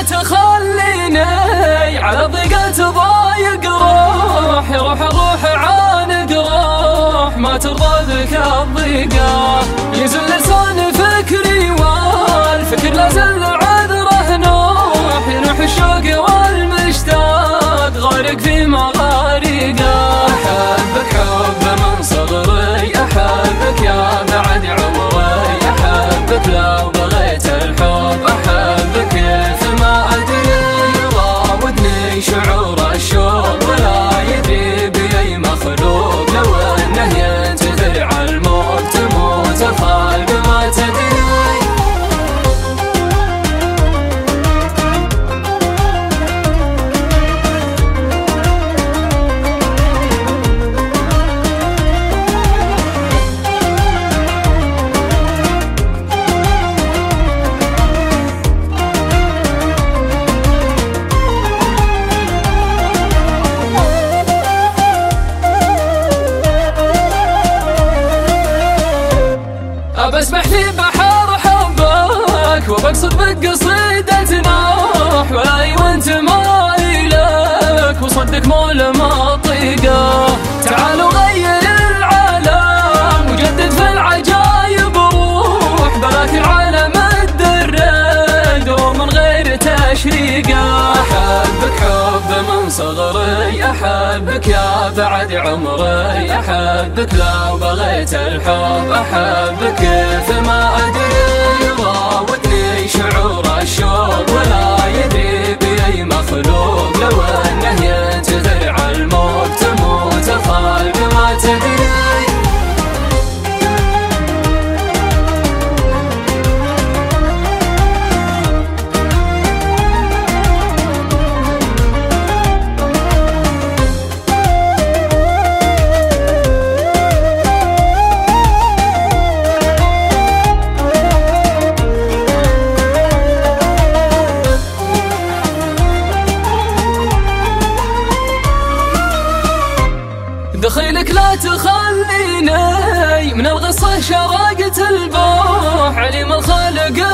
تخليني على الضيقة تضايق روح عانق روح ما ترضى ذك الضيقة يزل لسان فكري والفكر لا زل عذره ينوح الشوق والمشتاق غارق في مغارقه أحبك حب من صغري أحبك يا بعد عمري أحبك لو بغيت الحب أحبك كيف ما أدري يراودني شعور الشوق ولا يدري بأي مخلوق لو أنه ينتظر على الموت تموت الخلق ما تدري بسبح في بحر حبك وبقصد بقصيدة نوح ولاي وانت ما إلك وصدق مول ما طيقه تعالوا غير العالم وجدد في العجايب روح بلاك العالم الدري دوم من غير تشريقه أحبك حب من صغري أحبك يا بعد عمري أحبك لو بغيت الحب أحبك كيف ما أدري يراودني شعور الشوق ولا يدري بأي مخلوق لو أنه ينتظر على الموت تموت الخلق ما تدري دخيلك لا تخليني من الغصة شرقت البوح عليم الخالق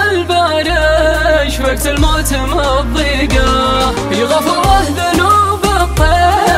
الباري وقت الموت مضيقه يغفر له ذنوب الطير